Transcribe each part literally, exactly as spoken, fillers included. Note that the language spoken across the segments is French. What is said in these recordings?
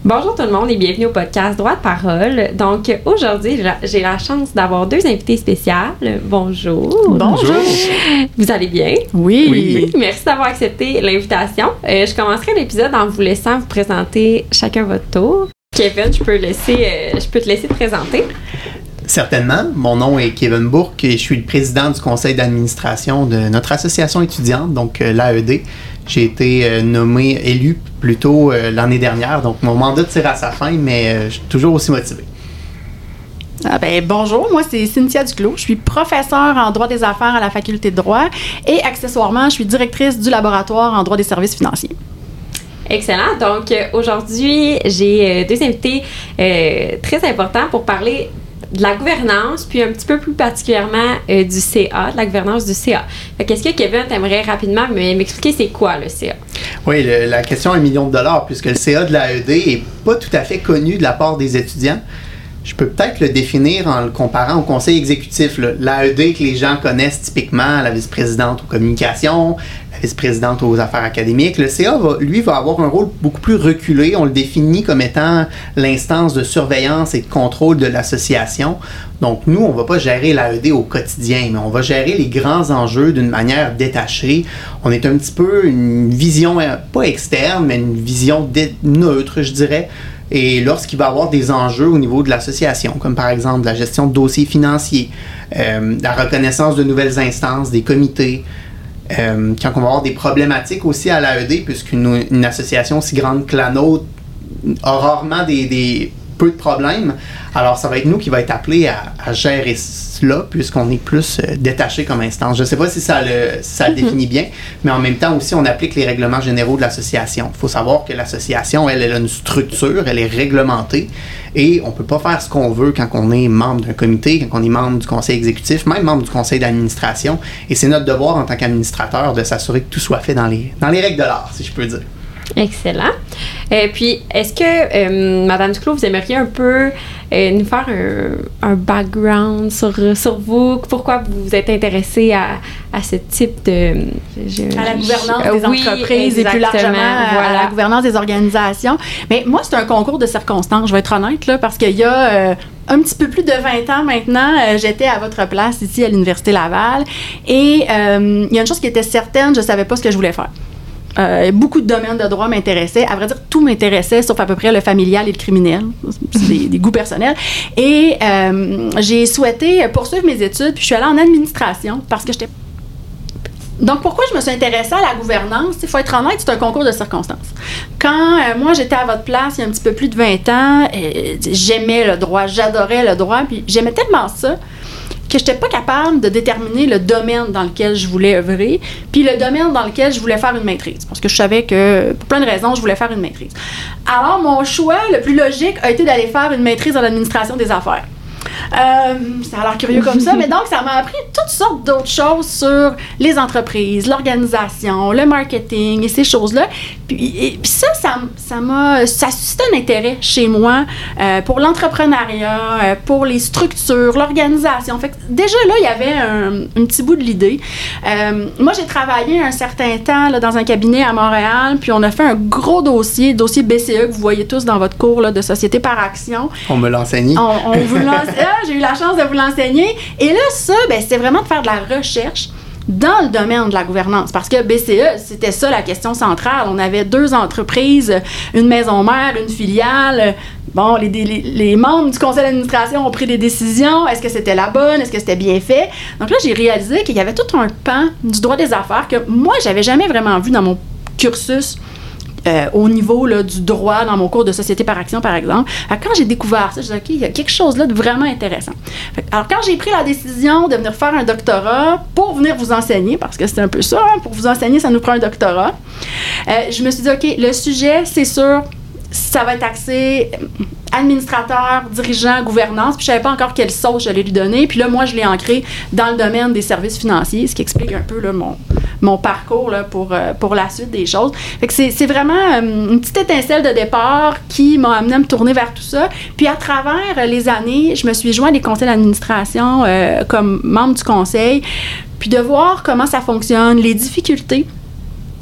Bonjour tout le monde et bienvenue au podcast Droit de parole. Donc aujourd'hui, j'ai la chance d'avoir deux invités spéciales. Bonjour. Bonjour. Vous allez bien? Oui. oui. Merci d'avoir accepté l'invitation. Euh, je commencerai l'épisode en vous laissant vous présenter chacun votre tour. Kevin, je peux, laisser, euh, je peux te laisser te présenter. Certainement. Mon nom est Kevin Bourque et je suis le président du conseil d'administration de notre association étudiante, donc euh, l'A E D. J'ai été euh, nommé, élu plutôt euh, l'année dernière, donc mon mandat tire à sa fin, mais euh, je suis toujours aussi motivé. Ah ben, bonjour, moi c'est Cynthia Duclos. Je suis professeure en droit des affaires à la faculté de droit et accessoirement, je suis directrice du laboratoire en droit des services financiers. Excellent. Donc euh, aujourd'hui, j'ai euh, deux invités euh, très importants pour parler de la gouvernance, puis un petit peu plus particulièrement euh, du C A, de la gouvernance du C A. Fait qu'est-ce que Kevin, t'aimerais rapidement m'expliquer c'est quoi le C A? Oui, le, la question est un million de dollars, puisque le C A de l'A E D n'est pas tout à fait connu de la part des étudiants. Je peux peut-être le définir en le comparant au conseil exécutif. L'A E D que les gens connaissent typiquement, la vice-présidente aux communications, la vice-présidente aux affaires académiques. Le C A, va, lui, va avoir un rôle beaucoup plus reculé. On le définit comme étant l'instance de surveillance et de contrôle de l'association. Donc, nous, on ne va pas gérer l'A E D au quotidien, mais on va gérer les grands enjeux d'une manière détachée. On est un petit peu une vision, pas externe, mais une vision neutre, je dirais. Et lorsqu'il va y avoir des enjeux au niveau de l'association, comme par exemple la gestion de dossiers financiers, euh, la reconnaissance de nouvelles instances, des comités, euh, quand on va avoir des problématiques aussi à l'A E D, puisqu'une une association aussi grande que la nôtre a rarement des, des peu de problèmes, alors ça va être nous qui va être appelés à, à gérer cela, puisqu'on est plus euh, détaché comme instance. Je ne sais pas si ça le, si ça le définit bien, mais en même temps aussi, on applique les règlements généraux de l'association. Il faut savoir que l'association, elle, elle a une structure, elle est réglementée, et on ne peut pas faire ce qu'on veut quand on est membre d'un comité, quand on est membre du conseil exécutif, même membre du conseil d'administration, et c'est notre devoir en tant qu'administrateur de s'assurer que tout soit fait dans les, dans les règles de l'art, si je peux dire. Excellent. Et puis, est-ce que, euh, Madame Duclos, vous aimeriez un peu euh, nous faire un, un background sur, sur vous? Pourquoi vous vous êtes intéressé à, à ce type de... Je, à la gouvernance je, des oui, entreprises et plus largement voilà. à la gouvernance des organisations. Mais moi, c'est un concours de circonstances, je vais être honnête, là, parce qu'il y a... Euh, un petit peu plus de vingt ans maintenant, euh, j'étais à votre place ici à l'Université Laval et euh, il y a une chose qui était certaine, je ne savais pas ce que je voulais faire. Euh, beaucoup de domaines de droit m'intéressaient. À vrai dire, tout m'intéressait, sauf à peu près le familial et le criminel. C'est des, des goûts personnels. Et euh, j'ai souhaité poursuivre mes études, puis je suis allée en administration parce que j'étais... Donc, pourquoi je me suis intéressée à la gouvernance? Il faut être honnête, c'est un concours de circonstances. Quand euh, moi, j'étais à votre place, il y a un petit peu plus de vingt ans, euh, j'aimais le droit, j'adorais le droit, puis j'aimais tellement ça que je n'étais pas capable de déterminer le domaine dans lequel je voulais œuvrer, puis le domaine dans lequel je voulais faire une maîtrise. Parce que je savais que, pour plein de raisons, je voulais faire une maîtrise. Alors, mon choix le plus logique a été d'aller faire une maîtrise en administration des affaires. Euh, ça a l'air curieux comme ça, mais donc ça m'a appris toutes sortes d'autres choses sur les entreprises, l'organisation, le marketing et ces choses-là. Puis, et, puis ça, ça, ça m'a, ça suscité un intérêt chez moi euh, pour l'entrepreneuriat, euh, pour les structures, l'organisation. Fait que déjà là, il y avait un, un petit bout de l'idée. Euh, moi, j'ai travaillé un certain temps là, dans un cabinet à Montréal, puis on a fait un gros dossier, dossier B C E que vous voyez tous dans votre cours là, de société par action. On me l'a enseigné. On, on vous l'a j'ai eu la chance de vous l'enseigner. Et là, ça, ben, c'est vraiment de faire de la recherche dans le domaine de la gouvernance. Parce que B C E, c'était ça la question centrale. On avait deux entreprises, une maison mère, une filiale. Bon, les, les, les membres du conseil d'administration ont pris des décisions. Est-ce que c'était la bonne? Est-ce que c'était bien fait? Donc là, j'ai réalisé qu'il y avait tout un pan du droit des affaires que moi, j'avais jamais vraiment vu dans mon cursus. Euh, au niveau là, du droit dans mon cours de société par action, par exemple. Alors, quand j'ai découvert ça, je me suis dit, OK, il y a quelque chose là de vraiment intéressant. Fait, alors, quand j'ai pris la décision de venir faire un doctorat pour venir vous enseigner, parce que c'est un peu ça, hein, pour vous enseigner, ça nous prend un doctorat, euh, je me suis dit, OK, le sujet, c'est sûr, ça va être axé administrateur, dirigeant, gouvernance, puis je savais pas encore quelle sauce j'allais lui donner, puis là, moi, je l'ai ancré dans le domaine des services financiers, ce qui explique un peu là, mon, mon parcours là, pour, euh, pour la suite des choses. Fait que c'est, c'est vraiment euh, une petite étincelle de départ qui m'a amené à me tourner vers tout ça, puis à travers les années, je me suis joint à des conseils d'administration euh, comme membre du conseil, puis de voir comment ça fonctionne, les difficultés,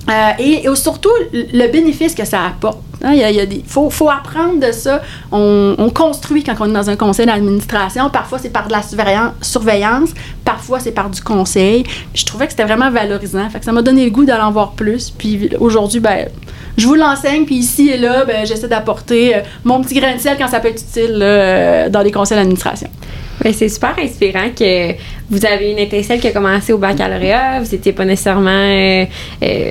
Euh, et, et surtout, le bénéfice que ça apporte. Hein, il y a, il y a des, faut, faut apprendre de ça. On, on construit quand on est dans un conseil d'administration. Parfois, c'est par de la surveillance. Parfois, c'est par du conseil. Puis, je trouvais que c'était vraiment valorisant. Fait que ça m'a donné le goût d'aller en voir plus. Puis aujourd'hui, ben, je vous l'enseigne. Puis ici et là, ben, j'essaie d'apporter mon petit grain de sel quand ça peut être utile là, dans les conseils d'administration. Ben, c'est super inspirant que vous avez une étincelle qui a commencé au baccalauréat. Vous n'étiez pas nécessairement euh, euh,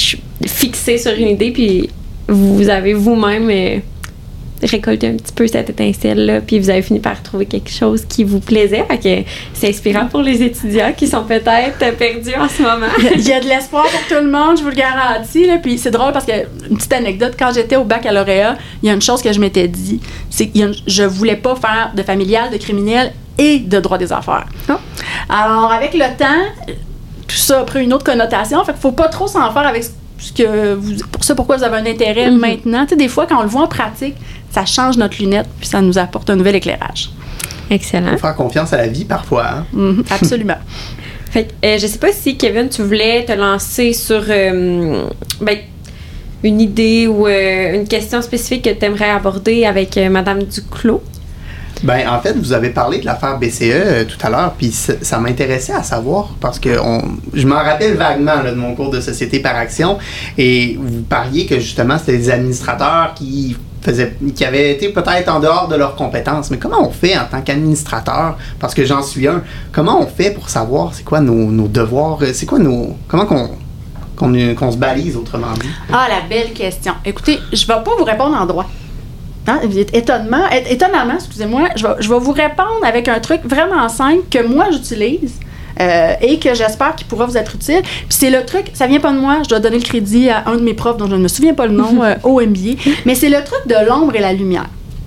fixé sur une idée, puis vous avez vous-même euh, récolté un petit peu cette étincelle-là, puis vous avez fini par trouver quelque chose qui vous plaisait. Fait que c'est inspirant pour les étudiants qui sont peut-être perdus en ce moment. Il y a de l'espoir pour tout le monde, je vous le garantis. Là. Puis c'est drôle parce que, une petite anecdote, quand j'étais au baccalauréat, il y a une chose que je m'étais dit, c'est que je voulais pas faire de familial, de criminel et de droit des affaires. Oh. Alors, avec le temps, tout ça a pris une autre connotation. Fait qu'il faut pas trop s'en faire avec ce que vous... Pour ça, pourquoi vous avez un intérêt mm-hmm. maintenant. Tu sais, des fois, quand on le voit en pratique, ça change notre lunette puis ça nous apporte un nouvel éclairage. Excellent. Il faut faire confiance à la vie parfois. Hein? Mm-hmm, absolument. Fait que, euh, je sais pas si, Kevin, tu voulais te lancer sur euh, ben, une idée ou euh, une question spécifique que tu aimerais aborder avec euh, Mme Duclos. Ben, en fait, vous avez parlé de l'affaire B C E euh, tout à l'heure, puis ça, ça m'intéressait à savoir parce que on, je m'en rappelle vaguement là, de mon cours de société par action, et vous parliez que justement c'était des administrateurs qui faisaient, qui avaient été peut-être en dehors de leurs compétences. Mais comment on fait en tant qu'administrateur, parce que j'en suis un, comment on fait pour savoir c'est quoi nos, nos devoirs, c'est quoi nos, comment qu'on qu'on, qu'on se balise autrement dit? Ah, la belle question. Écoutez, je vais pas vous répondre en droit. Hein? Étonnement, étonnamment, excusez-moi, je vais, je vais vous répondre avec un truc vraiment simple que moi j'utilise euh, et que j'espère qu'il pourra vous être utile. Puis c'est le truc, ça vient pas de moi, je dois donner le crédit à un de mes profs dont je ne me souviens pas le nom, euh, au M B A, mais c'est le truc de l'ombre et la lumière.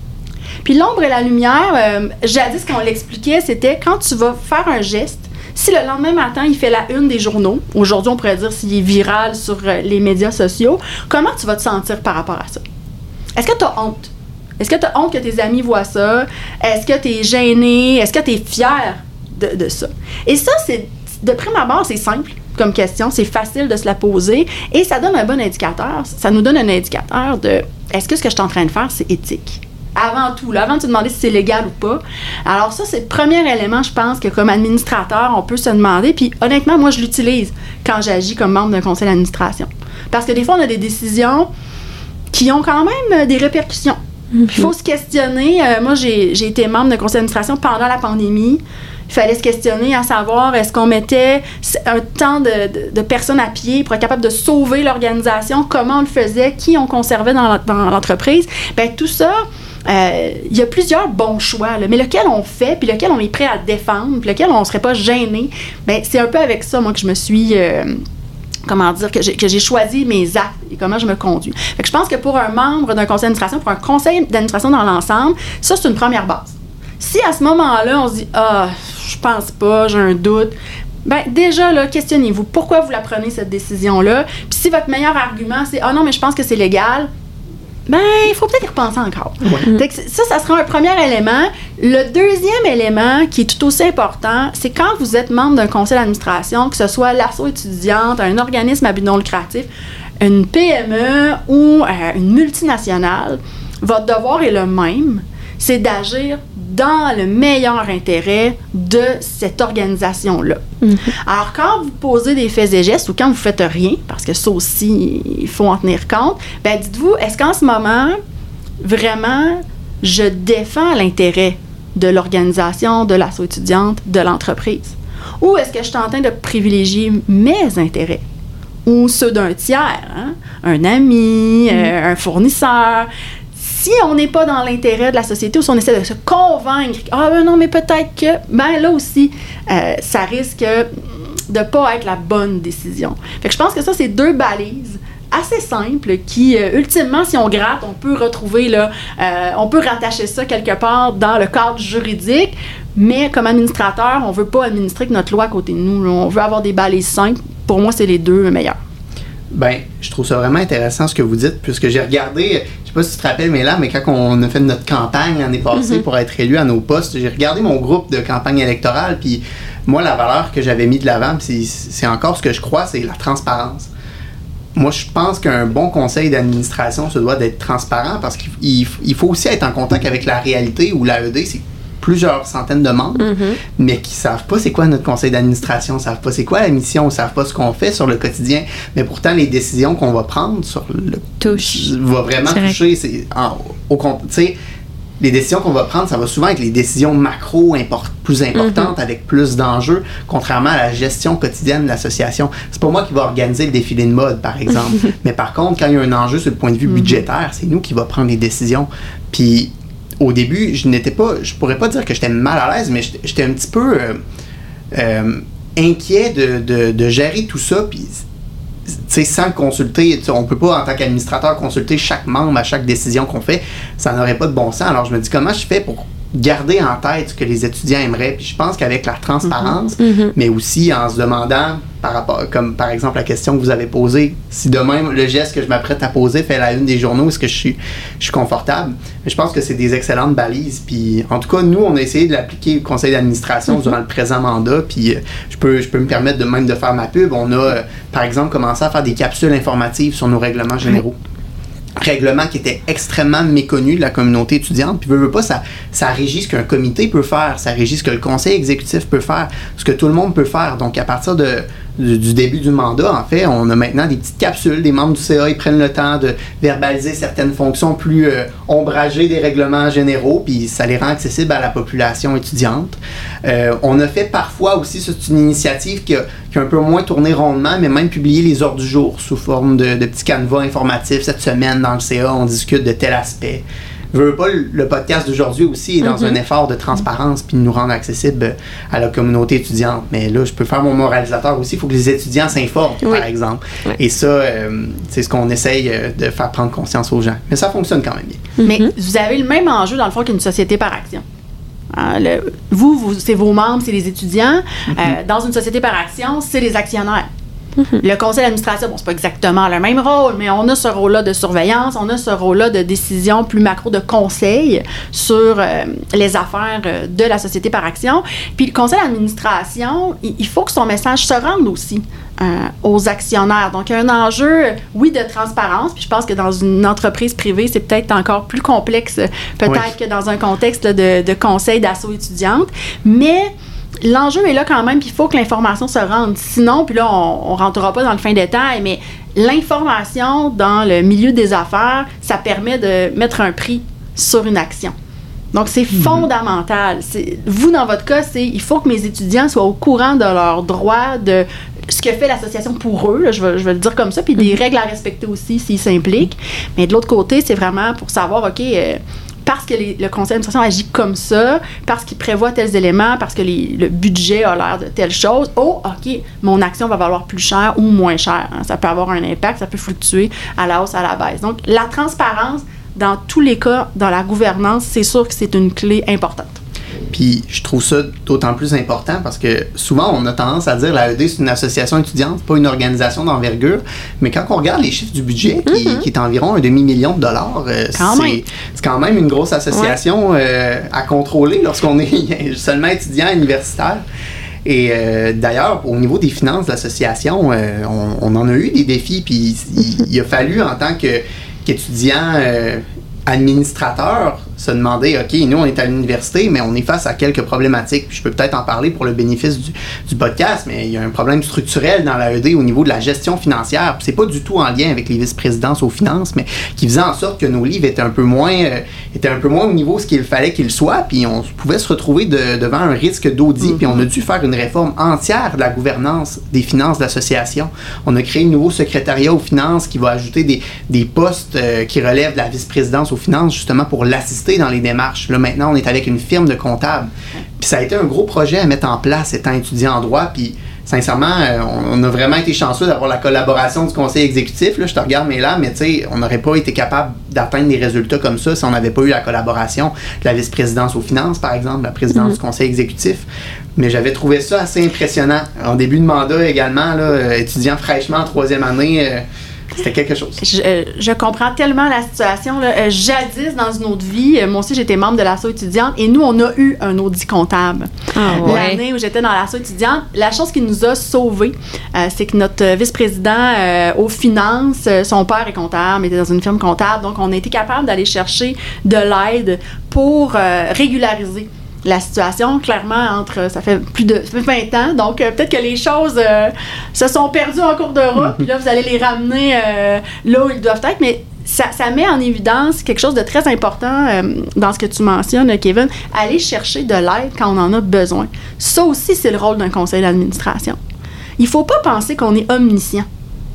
Puis l'ombre et la lumière, euh, jadis quand on l'expliquait, c'était quand tu vas faire un geste, si le lendemain matin, il fait la une des journaux, aujourd'hui on pourrait dire s'il est viral sur euh, les médias sociaux, comment tu vas te sentir par rapport à ça? Est-ce que tu as honte? Est-ce que tu as honte que tes amis voient ça? Est-ce que tu es gêné? Est-ce que tu es fier de, de ça? Et ça, c'est de prime abord, c'est simple comme question, c'est facile de se la poser et ça donne un bon indicateur. Ça nous donne un indicateur de est-ce que ce que je suis en train de faire, c'est éthique? Avant tout, là, avant de te demander si c'est légal ou pas. Alors ça, c'est le premier élément, je pense, que comme administrateur, on peut se demander. Puis honnêtement, moi, je l'utilise quand j'agis comme membre d'un conseil d'administration. Parce que des fois, on a des décisions qui ont quand même des répercussions. Il faut se questionner. Euh, moi, j'ai, j'ai été membre d'un conseil d'administration pendant la pandémie. Il fallait se questionner à savoir est-ce qu'on mettait un temps de, de, de personnes à pied pour être capable de sauver l'organisation, comment on le faisait, qui on conservait dans, dans l'entreprise. Bien, tout ça, euh, il y a plusieurs bons choix, là, mais lequel on fait, puis lequel on est prêt à défendre, puis lequel on ne serait pas gêné, bien, c'est un peu avec ça, moi, que je me suis... Euh, comment dire, que j'ai, que j'ai choisi mes actes et comment je me conduis. Fait que je pense que pour un membre d'un conseil d'administration, pour un conseil d'administration dans l'ensemble, ça, c'est une première base. Si à ce moment-là, on se dit « Ah, je pense pas, j'ai un doute », bien, déjà, là, questionnez-vous. Pourquoi vous la prenez, cette décision-là? Puis si votre meilleur argument, c'est « Ah non, mais je pense que c'est légal », ben, il faut peut-être y repenser encore. Ouais. Fait que ça, ça sera un premier élément. Le deuxième élément, qui est tout aussi important, c'est quand vous êtes membre d'un conseil d'administration, que ce soit l'asso étudiante, un organisme à but non lucratif, une P M E ou euh, une multinationale, votre devoir est le même, c'est d'agir dans le meilleur intérêt de cette organisation-là. Mm-hmm. Alors, quand vous posez des faits et gestes ou quand vous faites rien, parce que ça aussi, il faut en tenir compte, bien, dites-vous, est-ce qu'en ce moment, vraiment, je défends l'intérêt de l'organisation, de l'asso étudiante, de l'entreprise? Ou est-ce que je suis en train de privilégier mes intérêts? Ou ceux d'un tiers, hein? Un ami, mm-hmm. euh, un fournisseur? Si on n'est pas dans l'intérêt de la société ou si on essaie de se convaincre, ah ben non, mais peut-être que, ben là aussi, euh, ça risque de ne pas être la bonne décision. Fait que je pense que ça, c'est deux balises assez simples qui, euh, ultimement, si on gratte, on peut retrouver, là, euh, on peut rattacher ça quelque part dans le cadre juridique, mais comme administrateur, on ne veut pas administrer que notre loi à côté de nous. Là. On veut avoir des balises simples. Pour moi, c'est les deux meilleurs. Ben, je trouve ça vraiment intéressant ce que vous dites, puisque j'ai regardé, je sais pas si tu te rappelles, mais là, mais quand on a fait notre campagne l'année passée mm-hmm. pour être élu à nos postes, j'ai regardé mon groupe de campagne électorale, puis moi, la valeur que j'avais mis de l'avant, puis c'est, c'est encore ce que je crois, c'est la transparence. moi, je pense qu'un bon conseil d'administration se doit d'être transparent parce qu'il il faut aussi être en contact avec la réalité où l'A E D, c'est plusieurs centaines de membres, mm-hmm. mais qui ne savent pas c'est quoi notre conseil d'administration, ne savent pas c'est quoi la mission, ne savent pas ce qu'on fait sur le quotidien. Mais pourtant, les décisions qu'on va prendre sur le touche va vraiment c'est toucher. C'est, en, au, tu sais, les décisions qu'on va prendre, ça va souvent être les décisions macro import, plus importantes, mm-hmm. avec plus d'enjeux, contrairement à la gestion quotidienne de l'association. C'est pas moi qui va organiser le défilé de mode, par exemple. Mais par contre, quand il y a un enjeu sur le point de vue mm-hmm. budgétaire, c'est nous qui va prendre les décisions. Puis au début, je n'étais pas, je pourrais pas dire que j'étais mal à l'aise, mais j'étais un petit peu euh, euh, inquiet de, de, de gérer tout ça, puis tu sais, sans consulter, on peut pas en tant qu'administrateur consulter chaque membre à chaque décision qu'on fait, ça n'aurait pas de bon sens. Alors je me dis comment je fais pour garder en tête ce que les étudiants aimeraient, puis je pense qu'avec la transparence, mm-hmm. mais aussi en se demandant, par rapport, comme par exemple la question que vous avez posée, si demain le geste que je m'apprête à poser fait la une des journaux, est-ce que je suis, je suis confortable? Mais je pense que c'est des excellentes balises, puis en tout cas, nous, on a essayé de l'appliquer au conseil d'administration mm-hmm. durant le présent mandat, puis euh, je peux, je peux me permettre de même de faire ma pub. On a, euh, par exemple, commencé à faire des capsules informatives sur nos règlements généraux. Oui. Règlement qui était extrêmement méconnu de la communauté étudiante, puis veut, veut pas, ça, ça régit ce qu'un comité peut faire, ça régit ce que le conseil exécutif peut faire, ce que tout le monde peut faire. Donc, à partir de, du, du début du mandat, en fait, on a maintenant des petites capsules, des membres du C A, ils prennent le temps de verbaliser certaines fonctions plus euh, ombragées des règlements généraux, puis ça les rend accessibles à la population étudiante. Euh, on a fait parfois aussi, c'est une initiative qui a, qui a un peu moins tourné rondement, mais même publié les ordres du jour sous forme de, de petits canevas informatifs. Cette semaine, dans le C A, on discute de tel aspect. Je veux pas, le podcast d'aujourd'hui aussi est dans mm-hmm. un effort de transparence puis de nous rendre accessible à la communauté étudiante. Mais là, je peux faire mon moralisateur aussi. Il faut que les étudiants s'informent, oui. par exemple. Oui. Et ça, euh, c'est ce qu'on essaye de faire prendre conscience aux gens. Mais ça fonctionne quand même bien. Mm-hmm. Mais vous avez le même enjeu, dans le fond, qu'une société par action. Euh, le, vous, vous, c'est vos membres, c'est les étudiants. Mm-hmm. Euh, dans une société par action, c'est les actionnaires. Mm-hmm. Le conseil d'administration, bon, c'est pas exactement le même rôle, mais on a ce rôle-là de surveillance, on a ce rôle-là de décision plus macro, de conseil sur euh, les affaires euh, de la société par action. Puis le conseil d'administration, il, il faut que son message se rende aussi euh, aux actionnaires. Donc, il y a un enjeu, oui, de transparence, puis je pense que dans une entreprise privée, c'est peut-être encore plus complexe, peut-être oui. que dans un contexte de, de conseil d'asso étudiante, mais l'enjeu est là quand même, puis il faut que l'information se rende. Sinon, puis là, on ne rentrera pas dans le fin détail, mais l'information dans le milieu des affaires, ça permet de mettre un prix sur une action. Donc, c'est mm-hmm. fondamental. C'est, vous, dans votre cas, c'est il faut que mes étudiants soient au courant de leurs droits, de ce que fait l'association pour eux, là, je, vais, je vais le dire comme ça, puis des mm-hmm. règles à respecter aussi s'ils s'impliquent. Mais de l'autre côté, c'est vraiment pour savoir, OK... Euh, parce que les, le conseil d'administration agit comme ça, parce qu'il prévoit tels éléments, parce que les, le budget a l'air de telle chose, oh, OK, mon action va valoir plus cher ou moins cher. Hein. Ça peut avoir un impact, ça peut fluctuer à la hausse, à la baisse. Donc, la transparence, dans tous les cas, dans la gouvernance, c'est sûr que c'est une clé importante. Puis je trouve ça d'autant plus important parce que souvent on a tendance à dire que l'A E D c'est une association étudiante, pas une organisation d'envergure, mais quand on regarde les chiffres du budget qui, mm-hmm. qui est environ un demi-million de dollars, euh, c'est, c'est quand même une grosse association ouais. euh, à contrôler lorsqu'on est seulement étudiant universitaire. Et euh, d'ailleurs, au niveau des finances de l'association, euh, on, on en a eu des défis, puis il, il a fallu en tant que, qu'étudiant euh, administrateur se demander, OK, nous, on est à l'université, mais on est face à quelques problématiques. Puis je peux peut-être en parler pour le bénéfice du, du podcast, mais il y a un problème structurel dans l'A E D au niveau de la gestion financière. Puis c'est pas du tout en lien avec les vice-présidences aux finances, mais qui faisait en sorte que nos livres étaient un peu moins, euh, étaient un peu moins au niveau de ce qu'il fallait qu'ils soient. Puis on pouvait se retrouver de, devant un risque d'audit. Mm-hmm. Puis on a dû faire une réforme entière de la gouvernance des finances de l'association. On a créé un nouveau secrétariat aux finances qui va ajouter des, des postes euh, qui relèvent de la vice-présidence aux finances, justement pour l'assister dans les démarches. Là, maintenant, on est avec une firme de comptables. Puis ça a été un gros projet à mettre en place étant étudiant en droit. Puis sincèrement, euh, on a vraiment été chanceux d'avoir la collaboration du conseil exécutif. Là, je te regarde mes là, mais tu sais, on n'aurait pas été capable d'atteindre des résultats comme ça si on n'avait pas eu la collaboration de la vice-présidence aux finances, par exemple, la présidence mm-hmm. du conseil exécutif. Mais j'avais trouvé ça assez impressionnant. En début de mandat également, là, euh, étudiant fraîchement en troisième année, euh, C'était quelque chose. Je, euh, je comprends tellement la situation. Là. Euh, jadis, dans une autre vie, euh, moi aussi, j'étais membre de l'asso étudiante et nous, on a eu un audit comptable. Ah, ouais. L'année où j'étais dans l'asso étudiante, la chose qui nous a sauvés, euh, c'est que notre vice-président euh, aux finances, euh, son père est comptable, était dans une firme comptable, donc on a été capable d'aller chercher de l'aide pour euh, régulariser la situation, clairement, entre, ça fait plus de ça fait vingt ans, donc euh, peut-être que les choses euh, se sont perdues en cours de route, puis là, vous allez les ramener euh, là où ils doivent être, mais ça, ça met en évidence quelque chose de très important euh, dans ce que tu mentionnes, Kevin, aller chercher de l'aide quand on en a besoin. Ça aussi, c'est le rôle d'un conseil d'administration. Il faut pas penser qu'on est omniscient.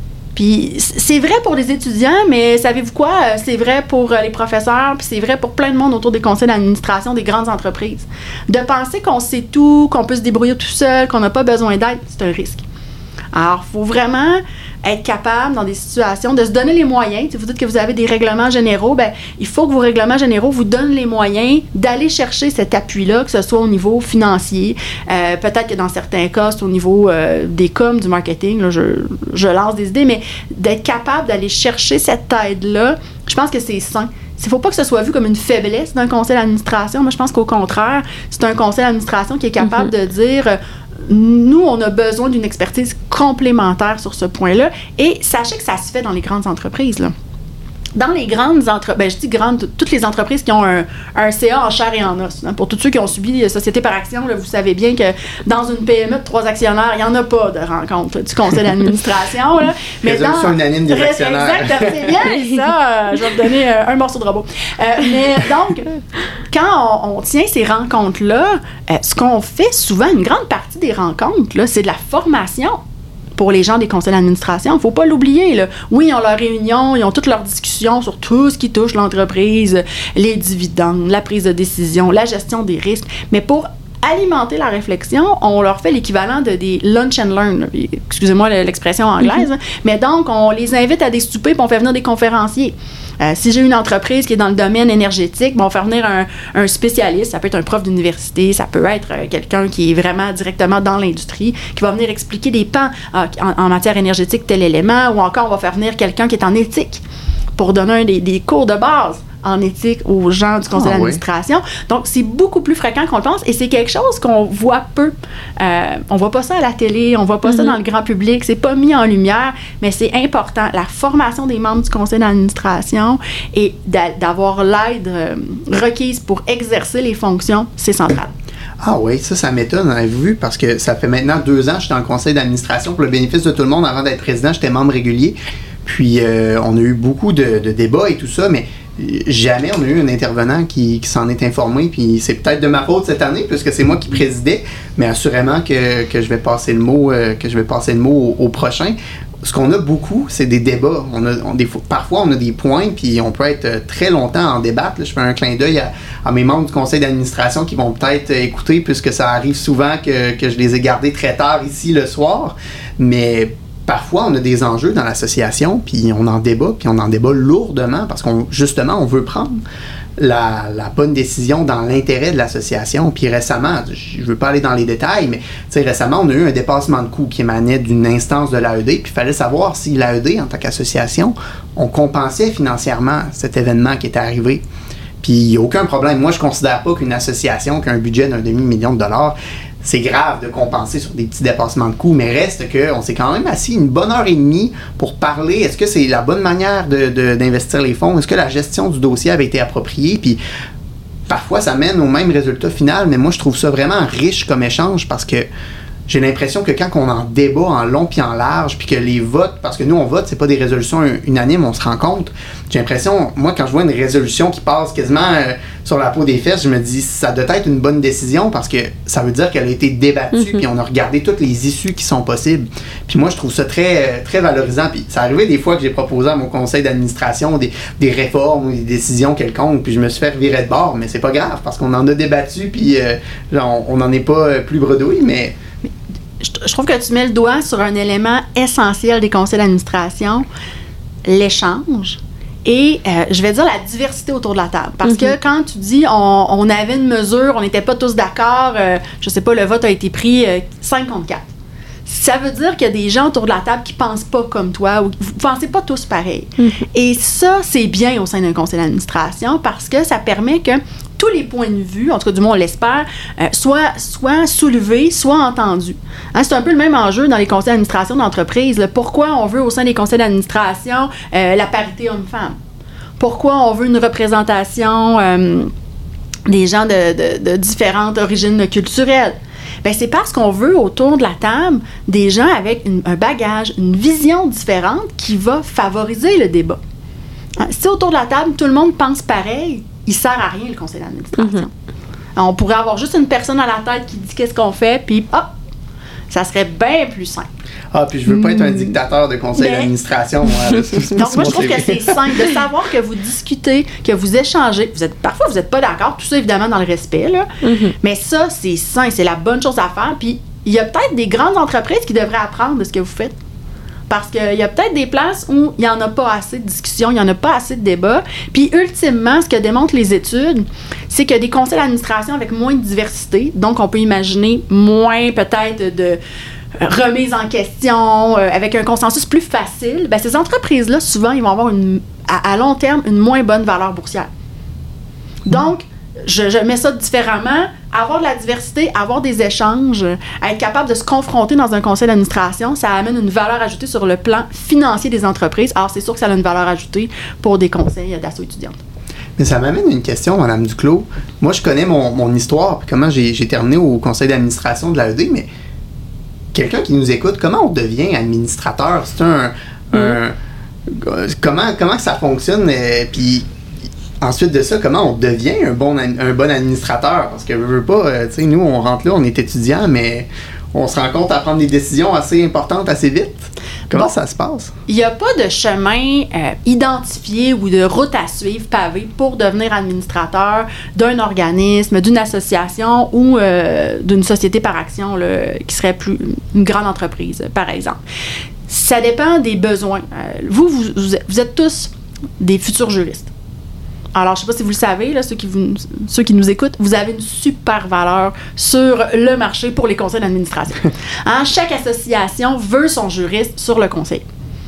Puis c'est vrai pour les étudiants, mais savez-vous quoi? C'est vrai pour les professeurs, puis c'est vrai pour plein de monde autour des conseils d'administration des grandes entreprises. De penser qu'on sait tout, qu'on peut se débrouiller tout seul, qu'on n'a pas besoin d'aide, c'est un risque. Alors, il faut vraiment être capable, dans des situations, de se donner les moyens. Si vous dites que vous avez des règlements généraux, bien, il faut que vos règlements généraux vous donnent les moyens d'aller chercher cet appui-là, que ce soit au niveau financier. Euh, peut-être que dans certains cas, c'est au niveau euh, des coms, du marketing. Là, je, je lance des idées, mais d'être capable d'aller chercher cette aide-là, je pense que c'est sain. Il ne faut pas que ce soit vu comme une faiblesse d'un conseil d'administration. Moi, je pense qu'au contraire, c'est un conseil d'administration qui est capable mm-hmm. de dire... Nous, on a besoin d'une expertise complémentaire sur ce point-là. Et sachez que ça se fait dans les grandes entreprises, là. Dans les grandes entreprises, ben, je dis grandes, toutes les entreprises qui ont un, un C A en chair et en os. Hein. Pour tous ceux qui ont subi Société par action, là, vous savez bien que dans une P M E de trois actionnaires, il n'y en a pas de rencontre là, du conseil d'administration. Là. Mais Résolution dans, unanime des actionnaires. Exact, c'est bien ça. Euh, je vais vous donner euh, un morceau de robot. Euh, mais donc, quand on, on tient ces rencontres-là, euh, ce qu'on fait souvent, une grande partie des rencontres, là, c'est de la formation. Pour les gens des conseils d'administration, il ne faut pas l'oublier. Là. Oui, ils ont leurs réunions, ils ont toutes leurs discussions sur tout ce qui touche l'entreprise, les dividendes, la prise de décision, la gestion des risques. Mais pour alimenter la réflexion, on leur fait l'équivalent de des lunch and learn. Excusez-moi l'expression anglaise. Mm-hmm. Mais donc, on les invite à des soupers et on fait venir des conférenciers. Euh, si j'ai une entreprise qui est dans le domaine énergétique, bon, on va faire venir un, un spécialiste. Ça peut être un prof d'université, ça peut être euh, quelqu'un qui est vraiment directement dans l'industrie, qui va venir expliquer des pans euh, en, en matière énergétique, tel élément, ou encore on va faire venir quelqu'un qui est en éthique pour donner un des, des cours de base en éthique aux gens du conseil ah, d'administration. Oui. Donc, c'est beaucoup plus fréquent qu'on le pense et c'est quelque chose qu'on voit peu. Euh, on voit pas ça à la télé, on voit pas mm-hmm. ça dans le grand public, c'est pas mis en lumière, mais c'est important. La formation des membres du conseil d'administration et d'a- d'avoir l'aide euh, requise pour exercer les fonctions, c'est central. Ah oui, ça, ça m'étonne, avez-vous vu, parce que ça fait maintenant deux ans que je suis dans le conseil d'administration. Pour le bénéfice de tout le monde, avant d'être président, j'étais membre régulier. Puis, euh, on a eu beaucoup de, de débats et tout ça, mais jamais on a eu un intervenant qui, qui s'en est informé, puis c'est peut-être de ma faute cette année, puisque c'est moi qui présidais, mais assurément que, que je vais passer le mot, euh, que je vais passer le mot au, au prochain. Ce qu'on a beaucoup, c'est des débats. On a, on, des, parfois, on a des points, puis on peut être très longtemps en débattre. Là, je fais un clin d'œil à, à mes membres du conseil d'administration qui vont peut-être écouter, puisque ça arrive souvent que, que je les ai gardés très tard ici le soir, mais parfois, on a des enjeux dans l'association, puis on en débat, puis on en débat lourdement, parce qu'on justement, on veut prendre la, la bonne décision dans l'intérêt de l'association. Puis récemment, je ne veux pas aller dans les détails, mais récemment, on a eu un dépassement de coûts qui émanait d'une instance de l'A E D, puis il fallait savoir si l'A E D, en tant qu'association, on compensait financièrement cet événement qui était arrivé. Puis il n'y a aucun problème. Moi, je ne considère pas qu'une association qui a un budget d'un demi-million de dollars, c'est grave de compenser sur des petits dépassements de coûts, mais reste qu'on s'est quand même assis une bonne heure et demie pour parler. Est-ce que c'est la bonne manière de, de, d'investir les fonds? Est-ce que la gestion du dossier avait été appropriée? Puis parfois, ça mène au même résultat final, mais moi, je trouve ça vraiment riche comme échange parce que j'ai l'impression que quand on en débat en long puis en large, puis que les votes, parce que nous, on vote, c'est pas des résolutions unanimes, on se rend compte. J'ai l'impression, moi, quand je vois une résolution qui passe quasiment euh, sur la peau des fesses, je me dis, ça doit être une bonne décision parce que ça veut dire qu'elle a été débattue, mm-hmm. puis on a regardé toutes les issues qui sont possibles. Puis moi, je trouve ça très, très valorisant. Puis ça arrivait des fois que j'ai proposé à mon conseil d'administration des, des réformes ou des décisions quelconques, puis je me suis fait virer de bord, mais c'est pas grave parce qu'on en a débattu, puis euh, on n'en est pas plus bredouille, mais... Je trouve que tu mets le doigt sur un élément essentiel des conseils d'administration, l'échange et, euh, je vais dire, la diversité autour de la table. Parce mm-hmm. que quand tu dis on, on avait une mesure, on n'était pas tous d'accord, euh, je sais pas, le vote a été pris euh, cinq contre quatre. ça veut dire qu'il y a des gens autour de la table qui pensent pas comme toi ou vous pensez pas tous pareil. Mm-hmm. Et ça, c'est bien au sein d'un conseil d'administration parce que ça permet que tous les points de vue, en tout cas du moins on l'espère, euh, soient, soient soulevés, soient entendus. Hein, c'est un peu le même enjeu dans les conseils d'administration d'entreprise. Là. Pourquoi on veut au sein des conseils d'administration euh, la parité homme-femme? Pourquoi on veut une représentation euh, des gens de, de, de différentes origines culturelles? Bien, c'est parce qu'on veut autour de la table des gens avec une, un bagage, une vision différente qui va favoriser le débat. Hein, si autour de la table, tout le monde pense pareil, il ne sert à rien le conseil d'administration. Mm-hmm. On pourrait avoir juste une personne à la tête qui dit qu'est-ce qu'on fait, puis hop, ça serait bien plus simple. Ah, puis je veux pas être un dictateur de conseil mais... d'administration, moi. Là, c'est, Donc, moi, je trouve que c'est simple de savoir que vous discutez, que vous échangez. Vous êtes, parfois, vous n'êtes pas d'accord, tout ça, évidemment, dans le respect, là. Mm-hmm. Mais ça, c'est sain, c'est la bonne chose à faire. Puis, il y a peut-être des grandes entreprises qui devraient apprendre de ce que vous faites. Parce qu'il y a peut-être des places où il n'y en a pas assez de discussion, il n'y en a pas assez de débat. Puis, ultimement, ce que démontrent les études, c'est que des conseils d'administration avec moins de diversité, donc on peut imaginer moins peut-être de remise en question, euh, avec un consensus plus facile, bien, ces entreprises-là, souvent, ils vont avoir une, à, à long terme une moins bonne valeur boursière. Donc, je, je mets ça différemment. Avoir de la diversité, avoir des échanges, être capable de se confronter dans un conseil d'administration, ça amène une valeur ajoutée sur le plan financier des entreprises. Alors, c'est sûr que ça a une valeur ajoutée pour des conseils d'asso étudiantes. Mais ça m'amène une question, Mme Duclos. Moi, je connais mon, mon histoire, puis comment j'ai, j'ai terminé au conseil d'administration de l'A E D, mais quelqu'un qui nous écoute, comment on devient administrateur? C'est un... Mm. un comment, comment ça fonctionne? Euh, puis ensuite de ça, comment on devient un bon, un bon administrateur? Parce que je veux pas, euh, tu sais, nous, on rentre là, on est étudiant, mais on se rend compte à prendre des décisions assez importantes assez vite. Comment bon, ça se passe? Il n'y a pas de chemin euh, identifié ou de route à suivre pavée pour devenir administrateur d'un organisme, d'une association ou euh, d'une société par action là, qui serait plus une grande entreprise, par exemple. Ça dépend des besoins. Euh, vous, vous, vous êtes tous des futurs juristes. Alors, je ne sais pas si vous le savez, là, ceux, qui vous, ceux qui nous écoutent, vous avez une super valeur sur le marché pour les conseils d'administration. Hein, chaque association veut son juriste sur le conseil.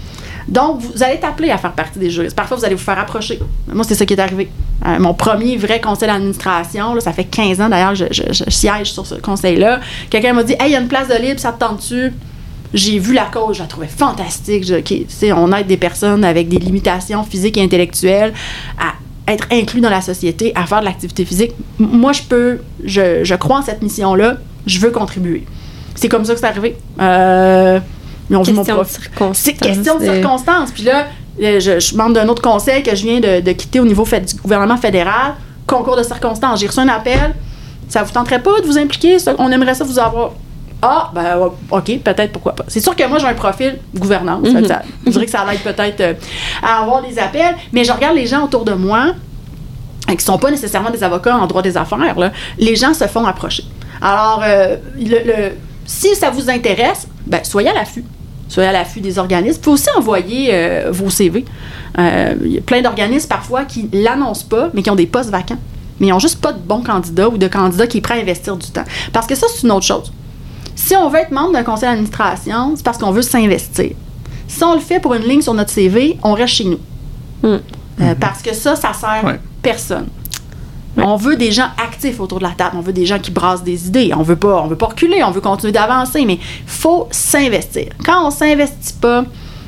Donc, vous allez être appelé à faire partie des juristes. Parfois, vous allez vous faire approcher. Moi, c'est ça qui est arrivé. Euh, mon premier vrai conseil d'administration, là, ça fait quinze ans d'ailleurs que je, je, je siège sur ce conseil-là. Quelqu'un m'a dit « Hey, il y a une place de libre, ça te tente-tu? » J'ai vu la cause, je la trouvais fantastique. Je, okay, on aide des personnes avec des limitations physiques et intellectuelles à être inclus dans la société, à faire de l'activité physique. Moi, je peux, je, je crois en cette mission-là, je veux contribuer. C'est comme ça que c'est arrivé. Euh, ils ont vu mon profil. C'est question de circonstances. Puis là, je, je suis membre d'un autre conseil que je viens de, de quitter au niveau fait, du gouvernement fédéral. Concours de circonstances. J'ai reçu un appel. Ça vous tenterait pas de vous impliquer? On aimerait ça vous avoir. Ah, ben, OK, peut-être, pourquoi pas. C'est sûr que moi, j'ai un profil gouvernance. Mm-hmm. Ça, je dirais que ça l'aide peut-être euh, à avoir des appels, mais je regarde les gens autour de moi qui ne sont pas nécessairement des avocats en droit des affaires. Là, les gens se font approcher. Alors, euh, le, le, si ça vous intéresse, ben, soyez à l'affût. Soyez à l'affût des organismes. Il faut aussi envoyer euh, vos C V. Euh, il y a plein d'organismes, parfois, qui ne l'annoncent pas, mais qui ont des postes vacants. Mais ils n'ont juste pas de bons candidats ou de candidats qui sont prêts à investir du temps. Parce que ça, c'est une autre chose. Si on veut être membre d'un conseil d'administration, c'est parce qu'on veut s'investir. Si on le fait pour une ligne sur notre C V, on reste chez nous. Mm. Euh, mm-hmm. Parce que ça, ça sert ouais. personne. Ouais. On veut des gens actifs autour de la table. On veut des gens qui brassent des idées. On veut pas, on veut pas reculer, on veut continuer d'avancer, mais il faut s'investir. Quand on s'investit pas,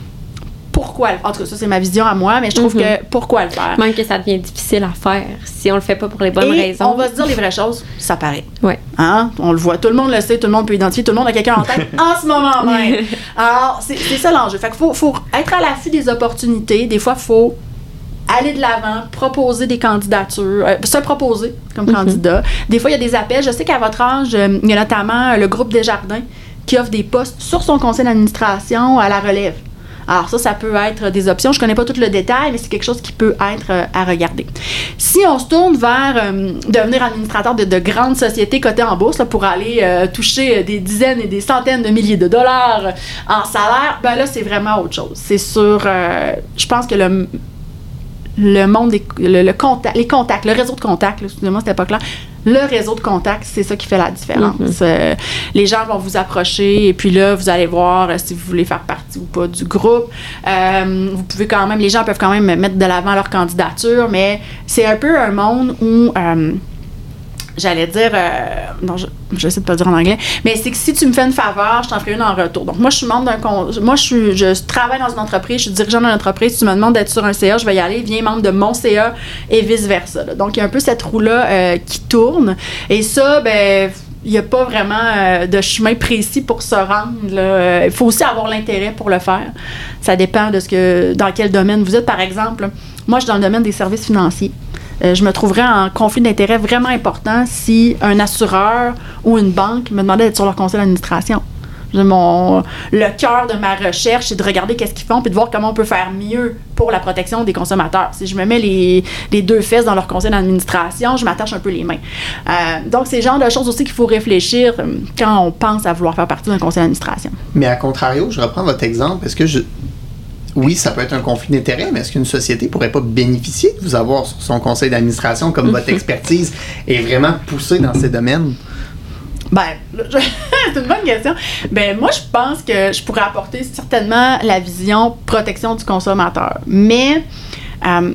pourquoi le faire? En tout cas, ça, c'est ma vision à moi, mais je trouve mm-hmm. que pourquoi le faire? Même que ça devient difficile à faire si on le fait pas pour les bonnes Et raisons. On va se dire les vraies choses, ça paraît. Oui. Hein? On le voit, tout le monde le sait, tout le monde peut identifier, tout le monde a quelqu'un en tête en ce moment même. Alors, c'est, c'est ça l'enjeu. Fait qu'il faut, faut être à l'affût des opportunités. Des fois, il faut aller de l'avant, proposer des candidatures, euh, se proposer comme mm-hmm. candidat. Des fois, il y a des appels. Je sais qu'à votre âge, euh, il y a notamment le groupe Desjardins qui offre des postes sur son conseil d'administration à la relève. Alors ça, ça peut être des options. Je ne connais pas tout le détail, mais c'est quelque chose qui peut être euh, à regarder. Si on se tourne vers euh, devenir administrateur de, de grandes sociétés cotées en bourse là, pour aller euh, toucher des dizaines et des centaines de milliers de dollars en salaire, ben là, c'est vraiment autre chose. C'est sur, euh, je pense que le, le monde, des, le, le contact, les contacts, le réseau de contacts, là, excusez-moi, c'était pas clair, Le réseau de contacts, c'est ça qui fait la différence. Mm-hmm. Euh, les gens vont vous approcher et puis là, vous allez voir euh, si vous voulez faire partie ou pas du groupe. Euh, vous pouvez quand même, les gens peuvent quand même mettre de l'avant leur candidature, mais c'est un peu un monde où... Euh, J'allais dire, euh, non, je, j'essaie de pas le dire en anglais, mais c'est que si tu me fais une faveur, je t'en ferai une en retour. Donc, moi, je suis membre d'un compte, moi, je suis, je travaille dans une entreprise, je suis dirigeant d'une entreprise, si tu me demandes d'être sur un C A, je vais y aller, viens membre de mon C A et vice-versa. Là. Donc, il y a un peu cette roue-là euh, qui tourne. Et ça, ben, il n'y a pas vraiment euh, de chemin précis pour se rendre. Là. Il faut aussi avoir l'intérêt pour le faire. Ça dépend de ce que, dans quel domaine vous êtes. Par exemple, moi, je suis dans le domaine des services financiers. Euh, je me trouverais en conflit d'intérêt vraiment important si un assureur ou une banque me demandait d'être sur leur conseil d'administration. Mon, le cœur de ma recherche, c'est de regarder qu'est-ce qu'ils font puis de voir comment on peut faire mieux pour la protection des consommateurs. Si je me mets les, les deux fesses dans leur conseil d'administration, je m'attache un peu les mains. Euh, donc, c'est le genre de choses aussi qu'il faut réfléchir quand on pense à vouloir faire partie d'un conseil d'administration. Mais à contrario, je reprends votre exemple. Est-ce que je... Oui, ça peut être un conflit d'intérêt, mais est-ce qu'une société pourrait pas bénéficier de vous avoir sur son conseil d'administration comme votre expertise est vraiment poussée dans ces domaines? Ben, c'est une bonne question. Ben, moi, je pense que je pourrais apporter certainement la vision protection du consommateur. Mais euh,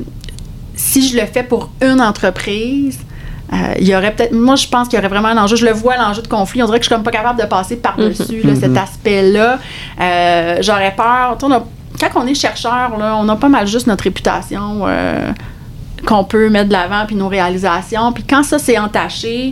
si je le fais pour une entreprise, euh, il y aurait peut-être... Moi, je pense qu'il y aurait vraiment un enjeu. Je le vois, l'enjeu de conflit. On dirait que je suis comme pas capable de passer par-dessus mm-hmm. là, cet aspect-là. Euh, j'aurais peur... On a, quand on est chercheur, là, on a pas mal juste notre réputation euh, qu'on peut mettre de l'avant, puis nos réalisations. Puis quand ça, c'est entaché...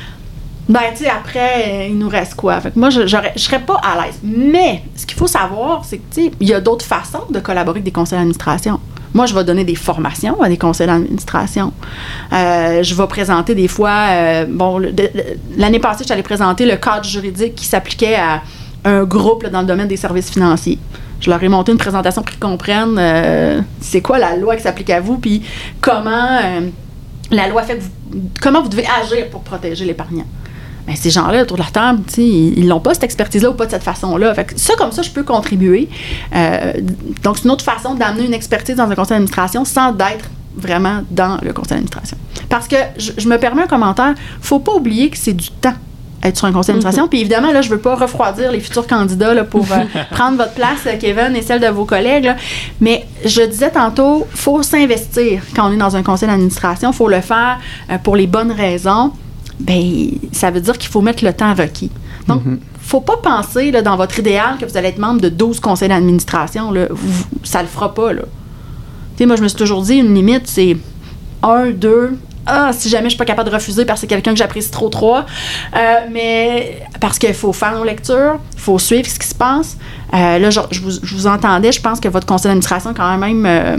Ben, tu sais, après, il nous reste quoi? Fait que moi, je ne serais pas à l'aise. Mais, ce qu'il faut savoir, c'est que, tu sais, il y a d'autres façons de collaborer avec des conseils d'administration. Moi, je vais donner des formations à des conseils d'administration. Euh, je vais présenter des fois... Euh, bon, le, de, l'année passée, je suis allée présenter le cadre juridique qui s'appliquait à un groupe là, dans le domaine des services financiers. Je leur ai monté une présentation pour qu'ils comprennent euh, c'est quoi la loi qui s'applique à vous, puis comment euh, la loi fait que vous... Comment vous devez agir pour protéger l'épargnant. Ben, ces gens-là, autour de leur table, ils n'ont pas cette expertise-là ou pas de cette façon-là. Fait que ça, comme ça, je peux contribuer. Euh, donc, c'est une autre façon d'amener une expertise dans un conseil d'administration sans d'être vraiment dans le conseil d'administration. Parce que, je, je me permets un commentaire, il ne faut pas oublier que c'est du temps être sur un conseil d'administration. Mm-hmm. Puis évidemment, là, je ne veux pas refroidir les futurs candidats là, pour euh, prendre votre place, Kevin, et celle de vos collègues. Là. Mais je disais tantôt, il faut s'investir quand on est dans un conseil d'administration. Il faut le faire euh, pour les bonnes raisons. Bien, ça veut dire qu'il faut mettre le temps requis. Donc, il mm-hmm. ne faut pas penser là, dans votre idéal que vous allez être membre de douze conseils d'administration. Là, vous, ça ne le fera pas. Là. Tu sais, moi, je me suis toujours dit, une limite, c'est un, deux... Ah, si jamais je suis pas capable de refuser parce que c'est quelqu'un que j'apprécie trop, trois. Euh, mais parce qu'il faut faire nos lectures, il faut suivre ce qui se passe. Euh, là, je, je, vous, je vous entendais, je pense que votre conseil d'administration, quand même... Euh,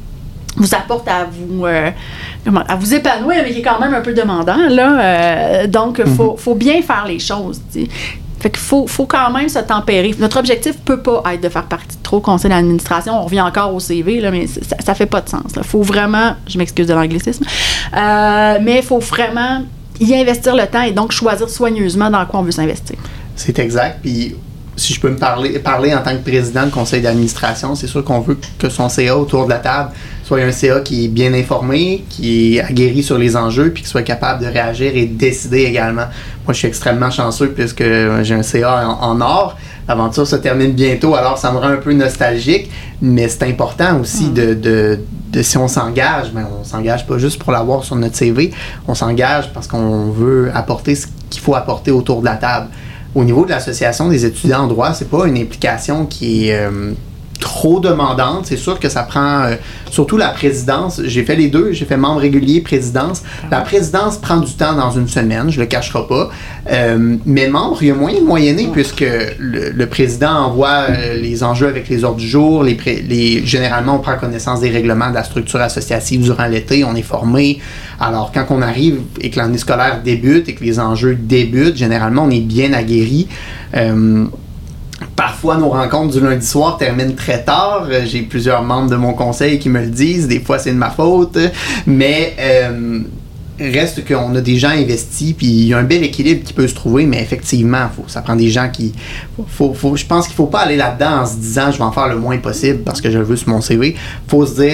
vous apporte à vous euh, comment, à vous épanouir, mais qui est quand même un peu demandant, là. Euh, donc, il faut, faut bien faire les choses, t'sais. Fait qu'il faut, faut quand même se tempérer. Notre objectif peut pas être de faire partie de trop conseil d'administration. On revient encore au C V, là, mais ça, ça fait pas de sens. Il faut vraiment, je m'excuse de l'anglicisme, euh, mais il faut vraiment y investir le temps et donc choisir soigneusement dans quoi on veut s'investir. C'est exact. Puis, si je peux me parler, parler en tant que président de conseil d'administration, c'est sûr qu'on veut que son C A autour de la table soit un C A qui est bien informé, qui est aguerri sur les enjeux, puis qui soit capable de réagir et de décider également. Moi, je suis extrêmement chanceux puisque j'ai un C A en, en or. L'aventure se termine bientôt, alors ça me rend un peu nostalgique, mais c'est important aussi mmh. de, de, de, si on s'engage, ben on s'engage pas juste pour l'avoir sur notre C V, on s'engage parce qu'on veut apporter ce qu'il faut apporter autour de la table. Au niveau de l'Association des étudiants en droit, c'est pas une implication qui est euh, trop demandante. C'est sûr que ça prend, euh, surtout la présidence. J'ai fait les deux. J'ai fait membre régulier, présidence. La présidence prend du temps dans une semaine, je le cacherai pas. Euh, mais membre, il y a moyen de moyenner puisque le, le président envoie euh, les enjeux avec les ordres du jour. Les, pré, les, généralement, on prend connaissance des règlements de la structure associative durant l'été. On est formé. Alors, quand on arrive et que l'année scolaire débute et que les enjeux débutent, généralement, on est bien aguerri. Euh, Parfois, nos rencontres du lundi soir terminent très tard. J'ai plusieurs membres de mon conseil qui me le disent. Des fois, c'est de ma faute. Mais euh, reste qu'on a des gens investis, puis il y a un bel équilibre qui peut se trouver, mais effectivement, faut, ça prend des gens qui... Faut, faut, je pense qu'il ne faut pas aller là-dedans en se disant « je vais en faire le moins possible parce que je le veux sur mon C V ». Il faut se dire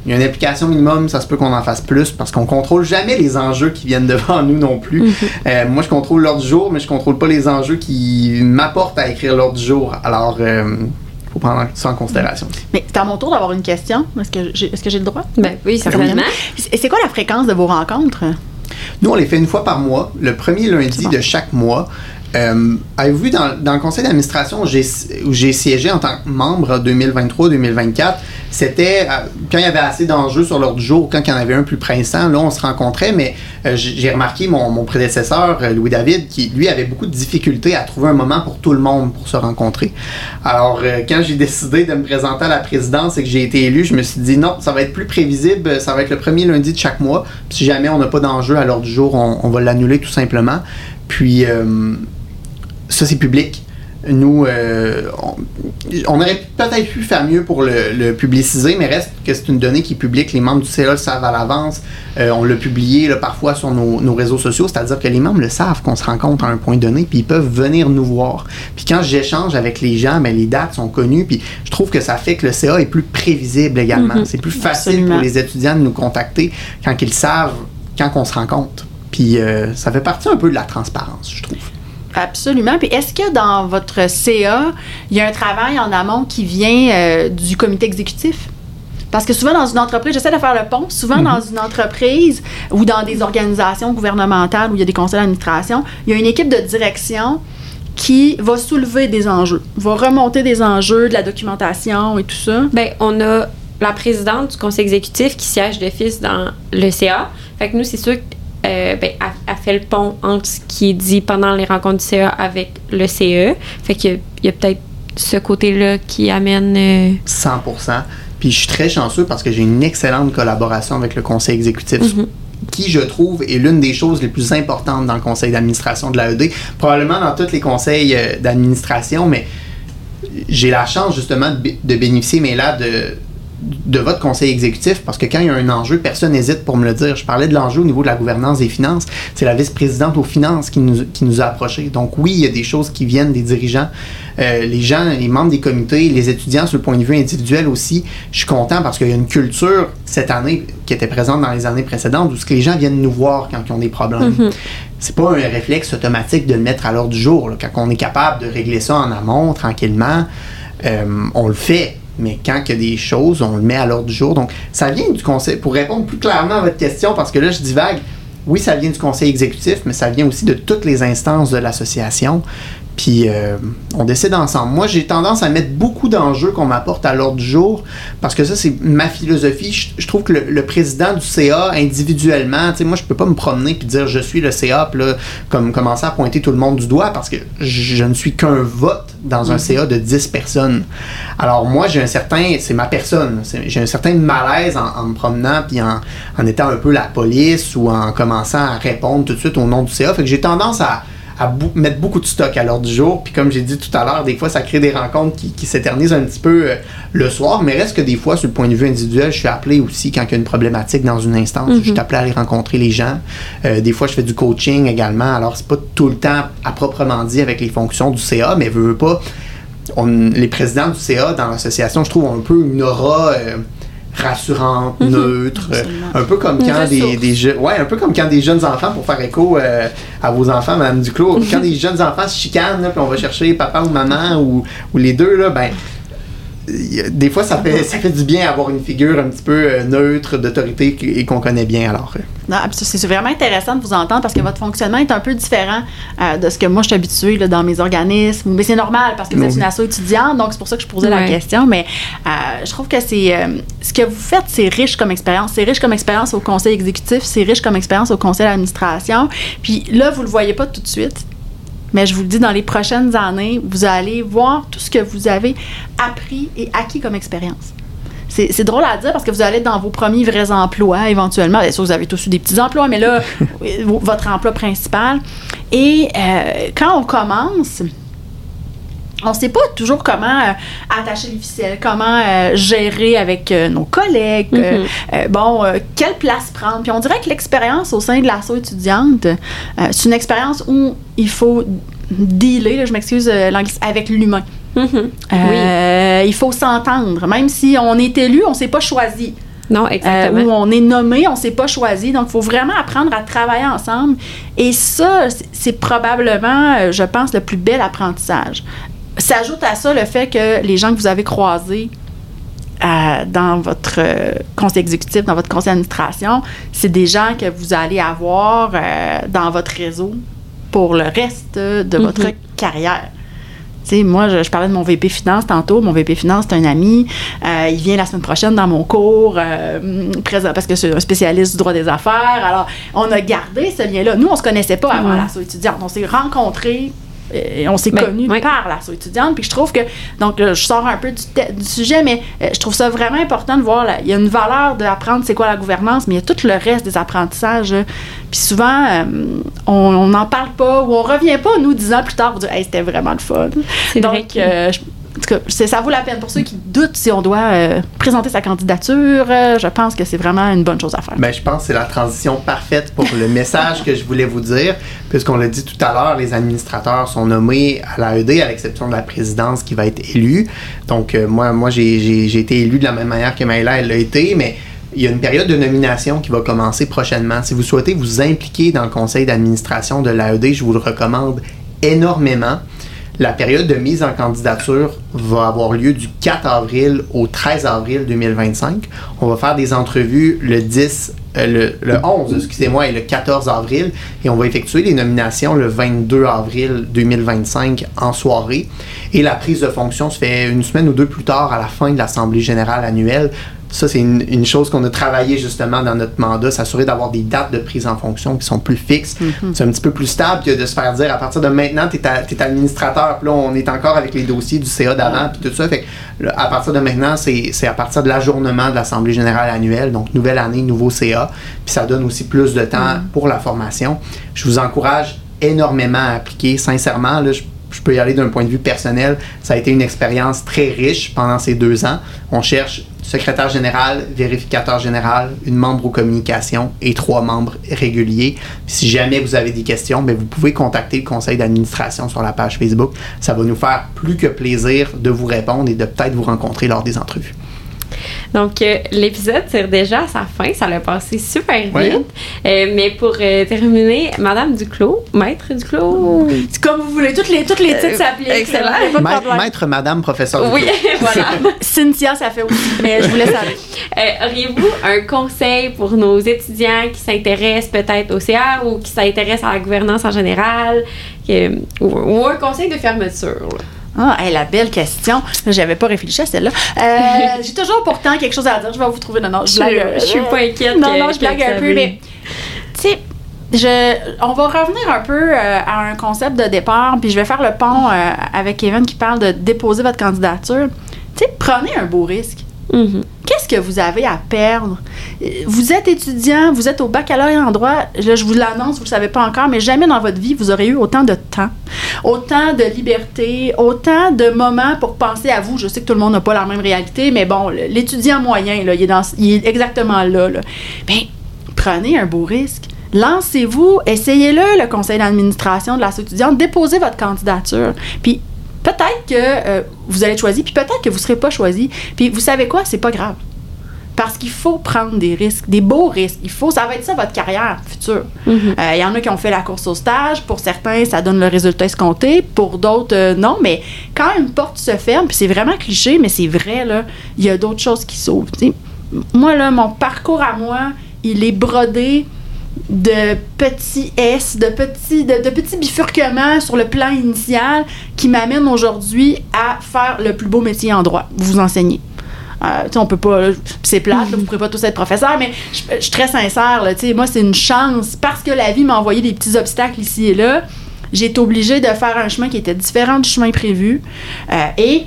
Il y a une implication minimum, ça se peut qu'on en fasse plus parce qu'on contrôle jamais les enjeux qui viennent devant nous non plus. Mm-hmm. Euh, moi, je contrôle l'ordre du jour, mais je contrôle pas les enjeux qui m'apportent à écrire l'ordre du jour. Alors, euh, faut prendre ça en considération. Mais c'est à mon tour d'avoir une question. Est-ce que j'ai, est-ce que j'ai le droit? Ben oui, certainement. Et c'est quoi la fréquence de vos rencontres? Nous, on les fait une fois par mois, le premier lundi bon. de chaque mois. Euh, avez-vous vu dans, dans le conseil d'administration où j'ai, où j'ai siégé en tant que membre deux mille vingt-trois deux mille vingt-quatre, c'était euh, quand il y avait assez d'enjeux sur l'ordre du jour, quand il y en avait un plus pressant, là on se rencontrait, mais euh, j'ai remarqué mon, mon prédécesseur, Louis-David, qui lui avait beaucoup de difficultés à trouver un moment pour tout le monde pour se rencontrer. Alors euh, quand j'ai décidé de me présenter à la présidence et que j'ai été élu, je me suis dit non, ça va être plus prévisible, ça va être le premier lundi de chaque mois, puis si jamais on n'a pas d'enjeu à l'ordre du jour, on, on va l'annuler tout simplement. Puis euh, ça, c'est public. Nous, euh, on, on aurait peut-être pu faire mieux pour le, le publiciser, mais reste que c'est une donnée qui est publique. Les membres du C A le savent à l'avance. Euh, on l'a publié là, parfois sur nos, nos réseaux sociaux, c'est-à-dire que les membres le savent qu'on se rencontre à un point donné, puis ils peuvent venir nous voir. Puis quand j'échange avec les gens, ben, les dates sont connues, puis je trouve que ça fait que le C A est plus prévisible également. Mm-hmm. C'est plus facile Absolument. Pour les étudiants de nous contacter quand ils savent quand on se rencontre. Puis euh, ça fait partie un peu de la transparence, je trouve. Absolument. Puis est-ce que dans votre C A, il y a un travail en amont qui vient euh, du comité exécutif? Parce que souvent dans une entreprise, j'essaie de faire le pont, souvent mm-hmm. dans une entreprise ou dans des organisations gouvernementales où il y a des conseils d'administration, il y a une équipe de direction qui va soulever des enjeux, va remonter des enjeux, de la documentation et tout ça. Bien, on a la présidente du conseil exécutif qui siège d'office dans le C A. Fait que nous, c'est sûr que Euh, ben, a, a fait le pont entre ce qui est dit pendant les rencontres du C A avec le C E. Fait qu'il y a, il y a peut-être ce côté-là qui amène... Euh... cent pour cent. Puis je suis très chanceux parce que j'ai une excellente collaboration avec le conseil exécutif, mm-hmm. qui, je trouve, est l'une des choses les plus importantes dans le conseil d'administration de l'A E D. Probablement dans tous les conseils euh, d'administration, mais j'ai la chance, justement, de, de bénéficier, mais là, de... de votre conseil exécutif, parce que quand il y a un enjeu, personne n'hésite pour me le dire. Je parlais de l'enjeu au niveau de la gouvernance des finances. C'est la vice-présidente aux finances qui nous, qui nous a approchés. Donc oui, il y a des choses qui viennent des dirigeants. Euh, les gens, les membres des comités, les étudiants sur le point de vue individuel aussi. Je suis content parce qu'il y a une culture cette année qui était présente dans les années précédentes où ce que les gens viennent nous voir quand ils ont des problèmes. Mm-hmm. C'est pas un réflexe automatique de le mettre à l'ordre du jour. Là. Quand on est capable de régler ça en amont, tranquillement, euh, on le fait. Mais quand il y a des choses, on le met à l'ordre du jour. Donc, ça vient du conseil. Pour répondre plus clairement à votre question, parce que là, je divague, oui, ça vient du conseil exécutif, mais ça vient aussi de toutes les instances de l'association. Puis, euh, on décide ensemble. Moi, j'ai tendance à mettre beaucoup d'enjeux qu'on m'apporte à l'ordre du jour, parce que ça, c'est ma philosophie. Je, je trouve que le, le président du C A, individuellement, tu sais, moi, je peux pas me promener puis dire « je suis le C A », puis là, comme commencer à pointer tout le monde du doigt, parce que je, je ne suis qu'un vote dans un C A de dix personnes. Alors, moi, j'ai un certain... C'est ma personne. C'est, j'ai un certain malaise en, en me promenant puis en, en étant un peu la police ou en commençant à répondre tout de suite au nom du C A. Fait que j'ai tendance à à bou- mettre beaucoup de stock à l'ordre du jour. Puis comme j'ai dit tout à l'heure, des fois, ça crée des rencontres qui, qui s'éternisent un petit peu euh, le soir, mais reste que des fois, sur le point de vue individuel, je suis appelé aussi quand il y a une problématique dans une instance. Mm-hmm. Je suis appelé à aller rencontrer les gens. Euh, des fois, je fais du coaching également. Alors, c'est pas tout le temps à proprement dit avec les fonctions du C A, mais veux, veux pas... On, les présidents du C A dans l'association, je trouve, ont un peu une aura... Euh, rassurante, mm-hmm. neutre, euh, un peu comme une quand des, des jeunes, ouais, un peu comme quand des jeunes enfants, pour faire écho euh, à vos enfants, Madame Duclos, mm-hmm. quand des jeunes enfants se chicanent, là, puis on va chercher papa ou maman ou, ou les deux, là, ben des fois, ça fait, ça fait du bien avoir une figure un petit peu euh, neutre, d'autorité et qu'on connaît bien. Alors, euh. Non, c'est vraiment intéressant de vous entendre parce que votre fonctionnement est un peu différent euh, de ce que moi je suis habituée là, dans mes organismes. Mais c'est normal parce que vous oui. êtes une asso étudiante, donc c'est pour ça que je posais ouais. la question. Mais euh, je trouve que c'est euh, ce que vous faites, c'est riche comme expérience. C'est riche comme expérience au conseil exécutif, c'est riche comme expérience au conseil d'administration. Puis là, vous le voyez pas tout de suite. Mais je vous le dis, dans les prochaines années, vous allez voir tout ce que vous avez appris et acquis comme expérience. C'est, c'est drôle à dire parce que vous allez être dans vos premiers vrais emplois éventuellement. Bien sûr, vous avez tous eu des petits emplois, mais là, votre emploi principal. Et euh, quand on commence, on ne sait pas toujours comment euh, attacher les ficelles, comment euh, gérer avec euh, nos collègues, mm-hmm. euh, euh, bon, euh, quelle place prendre. Puis on dirait que l'expérience au sein de l'asso étudiante, euh, c'est une expérience où il faut dealer, là, je m'excuse, euh, l'anglais, avec l'humain. Mm-hmm. Euh, oui. Il faut s'entendre. Même si on est élu, on ne s'est pas choisi. Non, exactement. Euh, où on est nommé, on ne s'est pas choisi. Donc, il faut vraiment apprendre à travailler ensemble. Et ça, c'est, c'est probablement, je pense, le plus bel apprentissage. S'ajoute à ça le fait que les gens que vous avez croisés euh, dans votre euh, conseil exécutif, dans votre conseil d'administration, c'est des gens que vous allez avoir euh, dans votre réseau pour le reste de mm-hmm. votre carrière. Tu sais, moi, je, je parlais de mon V P Finance tantôt. Mon V P Finance, c'est un ami. Euh, il vient la semaine prochaine dans mon cours, euh, présent, parce que c'est un spécialiste du droit des affaires. Alors, on a gardé ce lien-là. Nous, on se connaissait pas avant ouais. l'asso étudiante. On s'est rencontrés et on s'est ben, connus ouais. par l'asso étudiante. Puis je trouve que, donc, je sors un peu du, te- du sujet, mais euh, je trouve ça vraiment important de voir, là, il y a une valeur d'apprendre c'est quoi la gouvernance, mais il y a tout le reste des apprentissages. Là. Puis souvent, euh, on n'en parle pas ou on revient pas, nous, dix ans plus tard, pour dire hey, c'était vraiment le fun. C'est donc, vrai que... euh, je, en tout cas, c'est, ça vaut la peine. Pour ceux qui doutent si on doit euh, présenter sa candidature, euh, je pense que c'est vraiment une bonne chose à faire. Bien, je pense que c'est la transition parfaite pour le message que je voulais vous dire. Puisqu'on l'a dit tout à l'heure, les administrateurs sont nommés à l'A E D, à l'exception de la présidence qui va être élue. Donc, euh, moi, moi j'ai, j'ai, j'ai été élu de la même manière que Maëla, elle l'a été, mais il y a une période de nomination qui va commencer prochainement. Si vous souhaitez vous impliquer dans le conseil d'administration de l'A E D, je vous le recommande énormément. La période de mise en candidature va avoir lieu du quatre avril au treize avril deux mille vingt-cinq. On va faire des entrevues le dix, euh, le, le onze, excusez-moi, et le quatorze avril. Et on va effectuer les nominations le vingt-deux avril deux mille vingt-cinq en soirée. Et la prise de fonction se fait une semaine ou deux plus tard à la fin de l'Assemblée générale annuelle. Ça, c'est une, une chose qu'on a travaillé justement dans notre mandat, s'assurer d'avoir des dates de prise en fonction qui sont plus fixes. Mm-hmm. C'est un petit peu plus stable que de se faire dire à partir de maintenant, tu es administrateur, puis là, on est encore avec les dossiers du C A d'avant, puis tout ça. Fait que, là, à partir de maintenant, c'est, c'est à partir de l'ajournement de l'Assemblée générale annuelle, donc nouvelle année, nouveau C A, puis ça donne aussi plus de temps mm-hmm. pour la formation. Je vous encourage énormément à appliquer, sincèrement, là, je Je peux y aller d'un point de vue personnel. Ça a été une expérience très riche pendant ces deux ans. On cherche secrétaire général, vérificateur général, une membre aux communications et trois membres réguliers. Puis si jamais vous avez des questions, bien, vous pouvez contacter le conseil d'administration sur la page Facebook. Ça va nous faire plus que plaisir de vous répondre et de peut-être vous rencontrer lors des entrevues. Donc, euh, l'épisode tire déjà à sa fin. Ça l'a passé super vite. Oui. Euh, mais pour euh, terminer, Madame Duclos, Maître Duclos... C'est comme vous voulez. Toutes les, toutes les titres s'appliquent. Euh, excellent. Là, maître, maître, Madame, Professeur Duclos. Oui, voilà. Cynthia, ça fait aussi. Mais je vous laisse aller. Euh, auriez-vous un conseil pour nos étudiants qui s'intéressent peut-être au C A ou qui s'intéressent à la gouvernance en général? Euh, ou, ou un conseil de fermeture, là? Ah, hey, la belle question. J'avais pas réfléchi à celle-là. Euh, j'ai toujours pourtant quelque chose à dire. Je vais vous trouver. Non, non, je blague. Je suis pas inquiète. Non, non, je blague un peu, mais tu sais, je, on va revenir un peu euh, à un concept de départ, puis je vais faire le pont euh, avec Kevin qui parle de déposer votre candidature. Tu sais, prenez un beau risque. Mm-hmm. Qu'est-ce que vous avez à perdre? Vous êtes étudiant, vous êtes au baccalauréat en droit, là, je vous l'annonce, vous ne le savez pas encore, mais jamais dans votre vie, vous aurez eu autant de temps, autant de liberté, autant de moments pour penser à vous. Je sais que tout le monde n'a pas la même réalité, mais bon, l'étudiant moyen, là, il, est dans, il est exactement là. là. Bien, prenez un beau risque. Lancez-vous, essayez-le, le conseil d'administration de l'asso étudiante, déposez votre candidature. Puis, peut-être que euh, vous allez être choisi, puis peut-être que vous ne serez pas choisi. Puis vous savez quoi? C'est pas grave. Parce qu'il faut prendre des risques, des beaux risques. Il faut, ça va être ça votre carrière future. Il mm-hmm. euh, y en a qui ont fait la course au stage. Pour certains, ça donne le résultat escompté. Pour d'autres, euh, non. Mais quand une porte se ferme, puis c'est vraiment cliché, mais c'est vrai, là, il y a d'autres choses qui s'ouvrent. T'sais. Moi, là, mon parcours à moi, il est brodé de petits S, de petits, de, de petits bifurquements sur le plan initial qui m'amènent aujourd'hui à faire le plus beau métier en droit, vous enseigner. Euh, on peut pas, là, c'est plate, là, vous ne pourrez pas tous être professeur, mais je, je suis très sincère, là, moi c'est une chance, parce que la vie m'a envoyé des petits obstacles ici et là, j'ai été obligée de faire un chemin qui était différent du chemin prévu, euh, et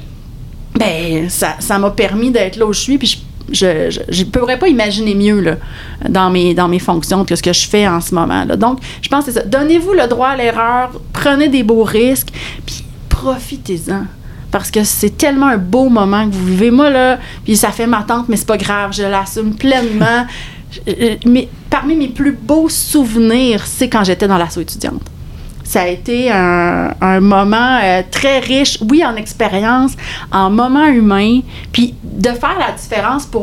ben ça, ça m'a permis d'être là où je suis, puis je Je ne pourrais pas imaginer mieux là, dans, mes, dans mes fonctions que ce que je fais en ce moment. Là. Donc, je pense que c'est ça. Donnez-vous le droit à l'erreur, prenez des beaux risques, puis profitez-en. Parce que c'est tellement un beau moment que vous vivez. Moi, là, puis ça fait ma tante, mais c'est pas grave, je l'assume pleinement. mais, parmi mes plus beaux souvenirs, c'est quand j'étais dans l'asso étudiante. Ça a été un, un moment euh, très riche, oui, en expérience, en moments humains, puis de faire la différence pour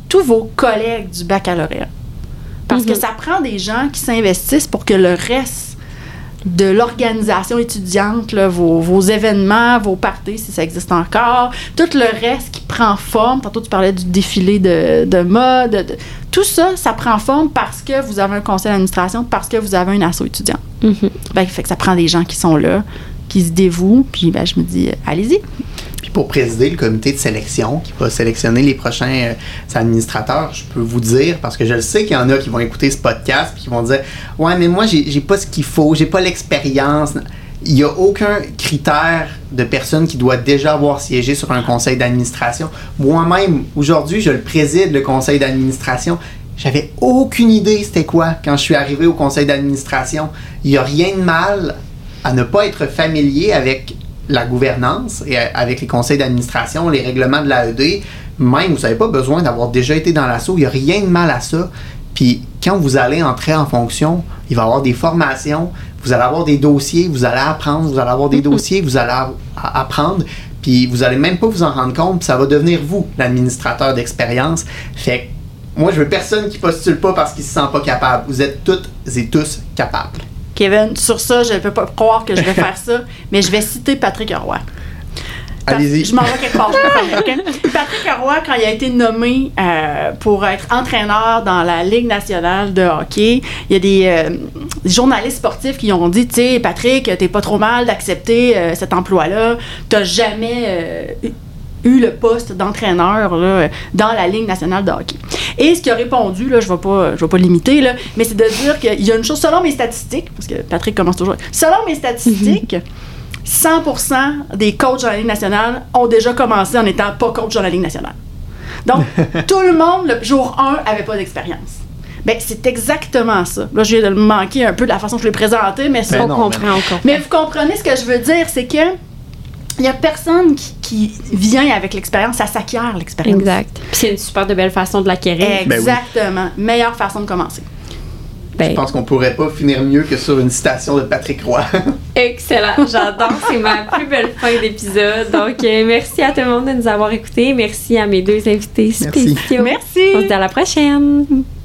tous vos collègues du baccalauréat. Parce mm-hmm. que ça prend des gens qui s'investissent pour que le reste de l'organisation étudiante, là, vos, vos événements, vos parties, si ça existe encore, tout le reste qui prend forme. Tantôt, tu parlais du défilé de, de mode. De, tout ça, ça prend forme parce que vous avez un conseil d'administration, parce que vous avez un asso étudiant. Mm-hmm. Ben, fait que ça prend des gens qui sont là, qui se dévouent, puis ben, je me dis, euh, allez-y. Puis pour présider le comité de sélection qui va sélectionner les prochains euh, administrateurs, je peux vous dire, parce que je le sais qu'il y en a qui vont écouter ce podcast puis qui vont dire « Ouais, mais moi, j'ai, j'ai pas ce qu'il faut, j'ai pas l'expérience. » Il n'y a aucun critère de personne qui doit déjà avoir siégé sur un conseil d'administration. Moi-même, aujourd'hui, je le préside, le conseil d'administration. J'avais aucune idée c'était quoi quand je suis arrivé au conseil d'administration. Il n'y a rien de mal à ne pas être familier avec la gouvernance et avec les conseils d'administration, les règlements de l'A E D. Même, vous n'avez pas besoin d'avoir déjà été dans l'assaut. Il n'y a rien de mal à ça. Puis, quand vous allez entrer en fonction, il va y avoir des formations, vous allez avoir des dossiers, vous allez apprendre, vous allez avoir des dossiers, vous allez a- a- apprendre, puis vous n'allez même pas vous en rendre compte, puis ça va devenir vous, l'administrateur d'expérience. Fait que, moi, je veux personne qui postule pas parce qu'il se sent pas capable. Vous êtes toutes et tous capables. Kevin, sur ça, je ne peux pas croire que je vais faire ça, mais je vais citer Patrick Roy. Allez-y. Je m'en vais quelque part. Je okay? Patrick Roy, quand il a été nommé euh, pour être entraîneur dans la Ligue nationale de hockey, il y a des, euh, des journalistes sportifs qui ont dit, tu sais, Patrick, t'es pas trop mal d'accepter euh, cet emploi-là. T'as jamais euh, eu le poste d'entraîneur là, dans la Ligue nationale de hockey. Et ce qu'il a répondu, là, je ne vais pas, je vais pas l'imiter, là, mais c'est de dire qu'il y a une chose, selon mes statistiques, parce que Patrick commence toujours, selon mes statistiques, cent pour cent des coachs dans la Ligue nationale ont déjà commencé en n'étant pas coach dans la Ligue nationale. Donc, tout le monde, le jour un, n'avait pas d'expérience. Bien, c'est exactement ça. Là, je viens de me manquer un peu de la façon que je l'ai présenté, mais ça, on comprend encore. Mais vous comprenez ce que je veux dire, c'est que il n'y a personne qui, qui vient avec l'expérience, ça s'acquiert l'expérience. Exact. Puis c'est une super de belle façon de l'acquérir. Exactement. Ben oui. Meilleure façon de commencer. Ben, je pense qu'on pourrait pas finir mieux que sur une citation de Patrick Roy. Excellent, j'adore, c'est ma plus belle fin d'épisode. Donc, euh, merci à tout le monde de nous avoir écoutés. Merci à mes deux invités spéciaux. Merci. On se dit à la prochaine.